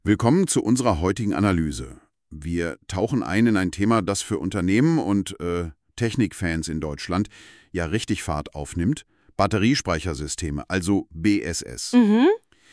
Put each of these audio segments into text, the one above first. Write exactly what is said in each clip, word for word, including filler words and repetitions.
Willkommen zu unserer heutigen Analyse. Wir tauchen ein in ein Thema, das für Unternehmen und äh, Technikfans in Deutschland ja richtig Fahrt aufnimmt. Batteriespeichersysteme, also B S S. Mhm.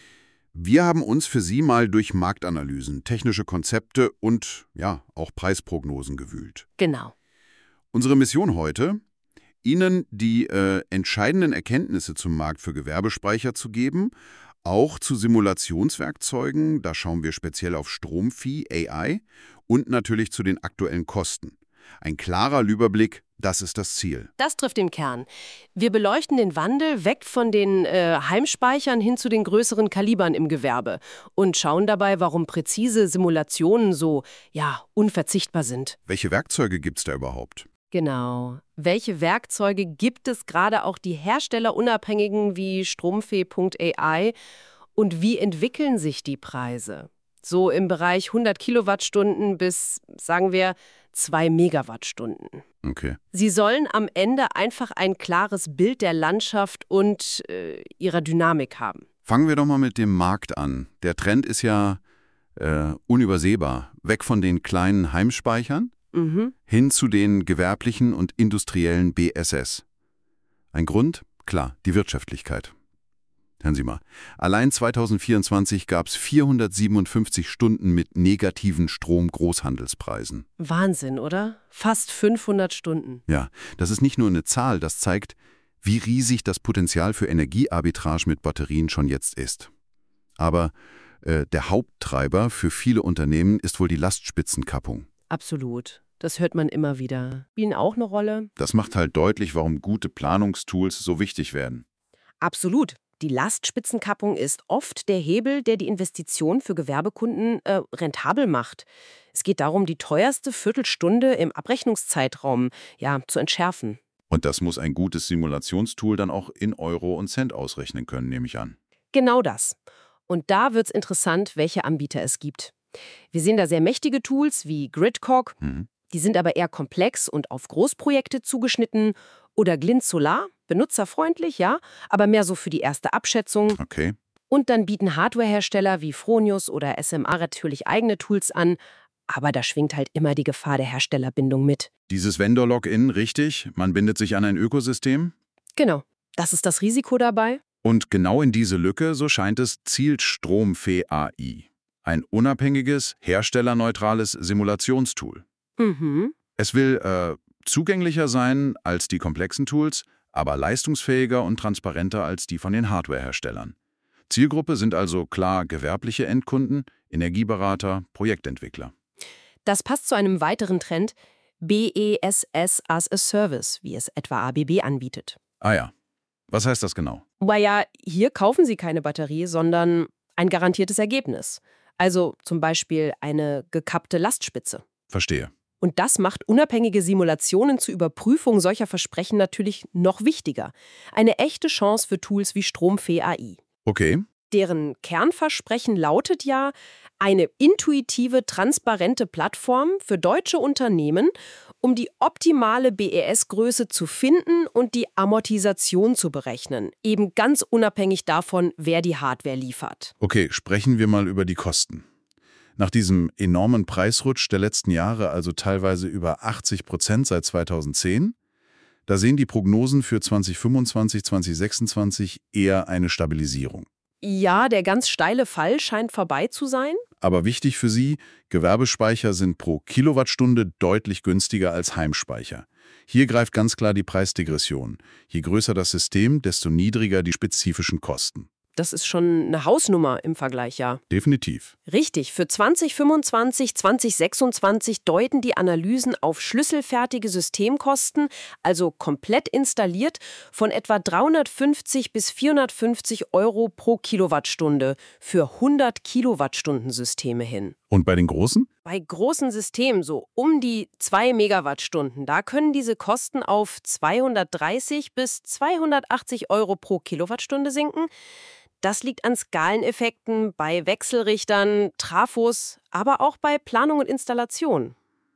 Wir haben uns für Sie mal durch Marktanalysen, technische Konzepte und ja, auch Preisprognosen gewühlt. Genau. Unsere Mission heute: Ihnen die äh, entscheidenden Erkenntnisse zum Markt für Gewerbespeicher zu geben, auch zu Simulationswerkzeugen, da schauen wir speziell auf Stromvieh, A I, und natürlich zu den aktuellen Kosten. Ein klarer Überblick, das ist das Ziel. Das trifft den Kern. Wir beleuchten den Wandel weg von den äh, Heimspeichern hin zu den größeren Kalibern im Gewerbe und schauen dabei, warum präzise Simulationen so, ja, unverzichtbar sind. Welche Werkzeuge gibt es da überhaupt? Genau. Welche Werkzeuge gibt es, gerade auch die herstellerunabhängigen wie Stromfee Punkt A I, und wie entwickeln sich die Preise? So im Bereich hundert Kilowattstunden bis, sagen wir, zwei Megawattstunden. Okay. Sie sollen am Ende einfach ein klares Bild der Landschaft und äh, ihrer Dynamik haben. Fangen wir doch mal mit dem Markt an. Der Trend ist ja äh, unübersehbar. Weg von den kleinen Heimspeichern Mhm. hin zu den gewerblichen und industriellen B S S. Ein Grund? Klar, die Wirtschaftlichkeit. Hören Sie mal, allein zweitausendvierundzwanzig gab es vierhundertsiebenundfünfzig Stunden mit negativen Strom-Großhandelspreisen. Wahnsinn, oder? Fast fünfhundert Stunden. Ja, das ist nicht nur eine Zahl, das zeigt, wie riesig das Potenzial für Energiearbitrage mit Batterien schon jetzt ist. Aber äh, der Haupttreiber für viele Unternehmen ist wohl die Lastspitzenkappung. Absolut. Das hört man immer wieder. Spielen auch eine Rolle? Das macht halt deutlich, warum gute Planungstools so wichtig werden. Absolut. Die Lastspitzenkappung ist oft der Hebel, der die Investition für Gewerbekunden äh, rentabel macht. Es geht darum, die teuerste Viertelstunde im Abrechnungszeitraum ja, zu entschärfen. Und das muss ein gutes Simulationstool dann auch in Euro und Cent ausrechnen können, nehme ich an. Genau das. Und da wird's interessant, welche Anbieter es gibt. Wir sehen da sehr mächtige Tools wie Gridcock, Mhm. die sind aber eher komplex und auf Großprojekte zugeschnitten. Oder Glint Solar, benutzerfreundlich, ja, aber mehr so für die erste Abschätzung. Okay. Und dann bieten Hardwarehersteller wie Fronius oder S M A natürlich eigene Tools an, aber da schwingt halt immer die Gefahr der Herstellerbindung mit. Dieses Vendor-Login, richtig? Man bindet sich an ein Ökosystem? Genau, das ist das Risiko dabei. Und genau in diese Lücke, so scheint es, zielt Stromfee A I. Ein unabhängiges, herstellerneutrales Simulationstool. Mhm. Es will äh, zugänglicher sein als die komplexen Tools, aber leistungsfähiger und transparenter als die von den Hardwareherstellern. Zielgruppe sind also klar gewerbliche Endkunden, Energieberater, Projektentwickler. Das passt zu einem weiteren Trend, B E S S as a Service, wie es etwa A B B anbietet. Ah ja. Was heißt das genau? Weil ja, hier kaufen Sie keine Batterie, sondern ein garantiertes Ergebnis. Also zum Beispiel eine gekappte Lastspitze. Verstehe. Und das macht unabhängige Simulationen zur Überprüfung solcher Versprechen natürlich noch wichtiger. Eine echte Chance für Tools wie Stromfee A I. Okay. Deren Kernversprechen lautet ja, eine intuitive, transparente Plattform für deutsche Unternehmen, um die optimale B E S-Größe zu finden und die Amortisation zu berechnen. Eben ganz unabhängig davon, wer die Hardware liefert. Okay, sprechen wir mal über die Kosten. Nach diesem enormen Preisrutsch der letzten Jahre, also teilweise über achtzig Prozent seit zweitausendzehn, da sehen die Prognosen für zweitausendfünfundzwanzig, zweitausendsechsundzwanzig eher eine Stabilisierung. Ja, der ganz steile Fall scheint vorbei zu sein. Aber wichtig für Sie, Gewerbespeicher sind pro Kilowattstunde deutlich günstiger als Heimspeicher. Hier greift ganz klar die Preisdegression. Je größer das System, desto niedriger die spezifischen Kosten. Das ist schon eine Hausnummer im Vergleich, ja. Definitiv. Richtig, für zweitausendfünfundzwanzig, zweitausendsechsundzwanzig deuten die Analysen auf schlüsselfertige Systemkosten, also komplett installiert, von etwa dreihundertfünfzig bis vierhundertfünfzig Euro pro Kilowattstunde für hundert Kilowattstunden Systeme hin. Und bei den Großen? Bei großen Systemen, so um die zwei Megawattstunden, da können diese Kosten auf zweihundertdreißig bis zweihundertachtzig Euro pro Kilowattstunde sinken. Das liegt an Skaleneffekten bei Wechselrichtern, Trafos, aber auch bei Planung und Installation.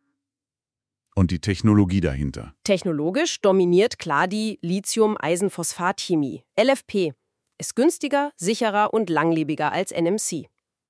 Und die Technologie dahinter. Technologisch dominiert klar die Lithium-Eisenphosphat-Chemie. L F P ist günstiger, sicherer und langlebiger als N M C.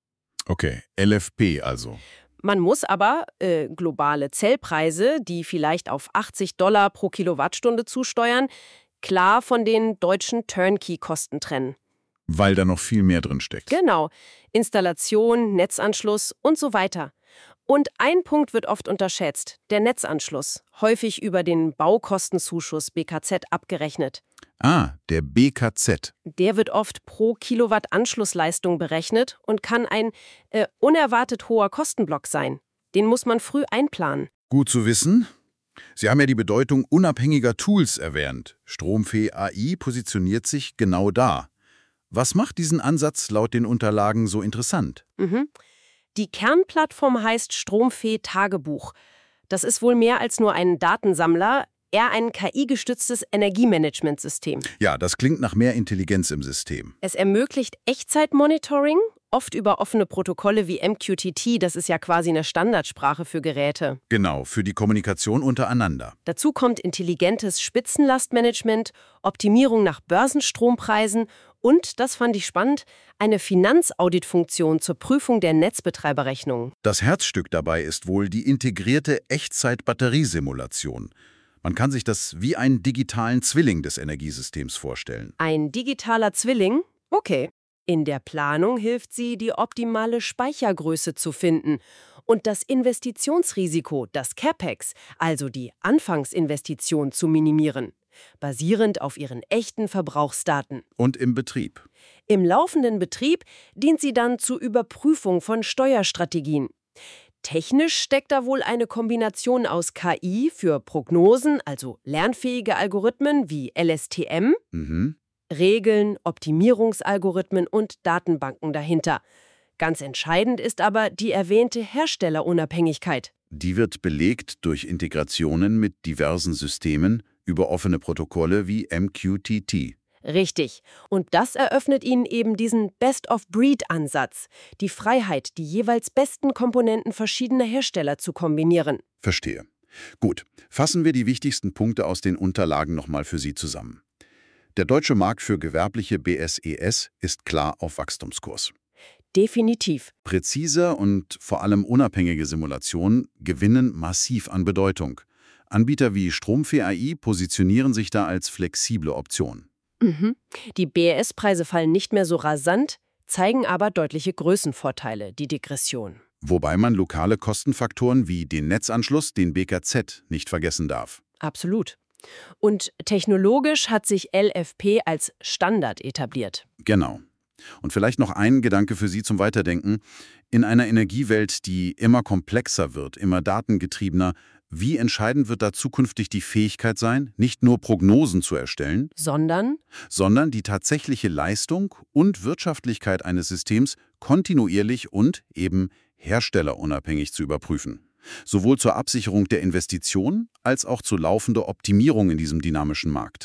Okay, L F P also. Man muss aber äh, globale Zellpreise, die vielleicht auf achtzig Dollar pro Kilowattstunde zusteuern, klar von den deutschen Turnkey-Kosten trennen. Weil da noch viel mehr drin steckt. Genau. Installation, Netzanschluss und so weiter. Und ein Punkt wird oft unterschätzt, der Netzanschluss, häufig über den Baukostenzuschuss B K Z abgerechnet. Ah, der B K Z. Der wird oft pro Kilowatt Anschlussleistung berechnet und kann ein äh, unerwartet hoher Kostenblock sein. Den muss man früh einplanen. Gut zu wissen. Sie haben ja die Bedeutung unabhängiger Tools erwähnt. Stromfee A I positioniert sich genau da. Was macht diesen Ansatz laut den Unterlagen so interessant? Mhm. Die Kernplattform heißt Stromfee Tagebuch. Das ist wohl mehr als nur ein Datensammler, eher ein K I-gestütztes Energiemanagementsystem. Ja, das klingt nach mehr Intelligenz im System. Es ermöglicht Echtzeitmonitoring, oft über offene Protokolle wie M Q T T, das ist ja quasi eine Standardsprache für Geräte. Genau, für die Kommunikation untereinander. Dazu kommt intelligentes Spitzenlastmanagement, Optimierung nach Börsenstrompreisen und, das fand ich spannend, eine Finanzauditfunktion zur Prüfung der Netzbetreiberrechnungen. Das Herzstück dabei ist wohl die integrierte Echtzeit-Batteriesimulation. Man kann sich das wie einen digitalen Zwilling des Energiesystems vorstellen. Ein digitaler Zwilling? Okay. In der Planung hilft sie, die optimale Speichergröße zu finden und das Investitionsrisiko, das CapEx, also die Anfangsinvestition, zu minimieren, basierend auf ihren echten Verbrauchsdaten. Und im Betrieb. Im laufenden Betrieb dient sie dann zur Überprüfung von Steuerstrategien. Technisch steckt da wohl eine Kombination aus K I für Prognosen, also lernfähige Algorithmen wie L S T M, Mhm. Regeln, Optimierungsalgorithmen und Datenbanken dahinter. Ganz entscheidend ist aber die erwähnte Herstellerunabhängigkeit. Die wird belegt durch Integrationen mit diversen Systemen über offene Protokolle wie M Q T T. Richtig. Und das eröffnet ihnen eben diesen Best-of-Breed-Ansatz, die Freiheit, die jeweils besten Komponenten verschiedener Hersteller zu kombinieren. Verstehe. Gut, fassen wir die wichtigsten Punkte aus den Unterlagen nochmal für Sie zusammen. Der deutsche Markt für gewerbliche B S E S ist klar auf Wachstumskurs. Definitiv. Präzise und vor allem unabhängige Simulationen gewinnen massiv an Bedeutung. Anbieter wie Stromfee A I positionieren sich da als flexible Option. Mhm. Die B E S-Preise fallen nicht mehr so rasant, zeigen aber deutliche Größenvorteile, die Degression. Wobei man lokale Kostenfaktoren wie den Netzanschluss, den B K Z, nicht vergessen darf. Absolut. Und technologisch hat sich L F P als Standard etabliert. Genau. Und vielleicht noch ein Gedanke für Sie zum Weiterdenken. In einer Energiewelt, die immer komplexer wird, immer datengetriebener, wie entscheidend wird da zukünftig die Fähigkeit sein, nicht nur Prognosen zu erstellen, Sondern? sondern die tatsächliche Leistung und Wirtschaftlichkeit eines Systems kontinuierlich und eben herstellerunabhängig zu überprüfen. Sowohl zur Absicherung der Investition als auch zur laufenden Optimierung in diesem dynamischen Markt.